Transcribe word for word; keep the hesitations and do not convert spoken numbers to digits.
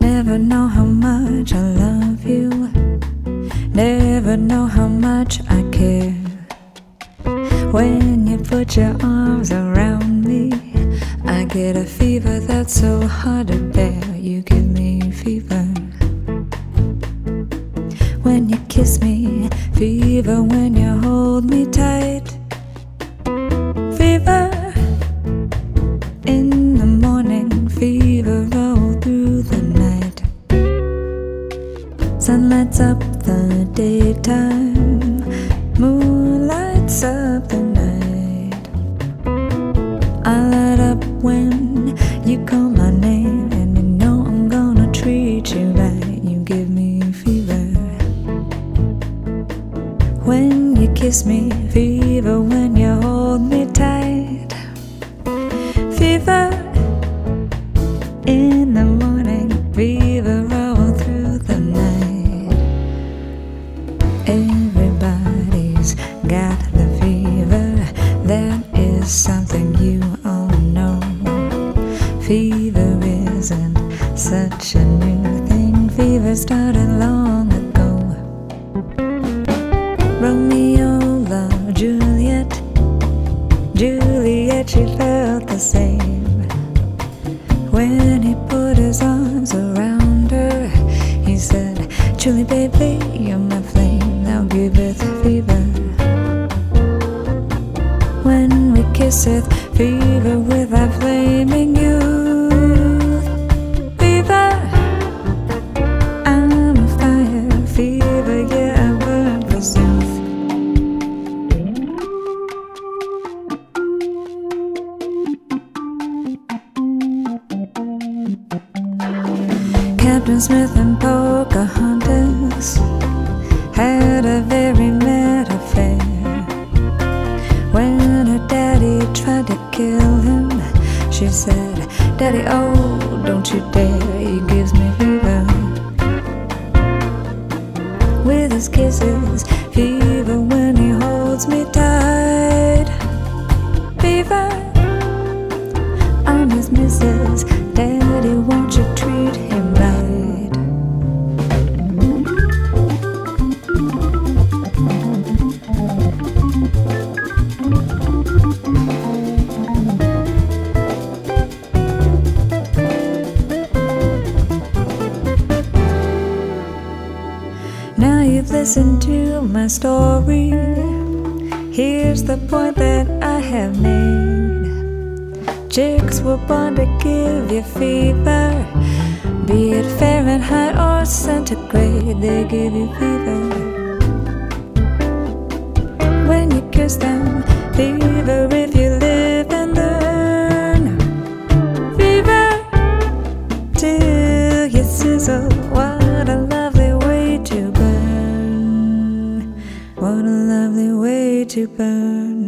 Never know how much I love you, never know how much I care. When you put your arms around me, I get a fever that's so hard to bear. You give me fever when you kiss me, fever when you hold me tight, fever in the morning, fever all through the night. Sun lights up the daytime, moon lights up the night. I light up when you call my name, and you know I'm gonna treat you right. You give me fever when you kiss me, fever when you hold me tight, fever in the morning, fever all through the night. Everybody's got the fever, that is something you all know. Fever isn't such a new thing, fever started long ago. Romeo loved Juliet, Juliet, she felt the same. When he put his arms around her, he said, Julie baby, you're my flame, now giveth fever. When we kisseth, fever with our flaming youth, fever, I'm a fire, fever, yeah, I burn forsooth. Captain Smith and Pocahontas had a very mad affair. When her daddy tried to kill him, she said, Daddy, oh, don't you dare, he gives me fever. With his kisses, fever when he holds me tight, fever, I'm his missus, Daddy, won't you treat him right? Now you've listened to my story, here's the point that I have made. Chicks were born to give you fever, be it Fahrenheit or centigrade, they give you fever. When you kiss them, fever if you live and learn, fever till you sizzle. What a lovely way to burn, what a lovely way to burn.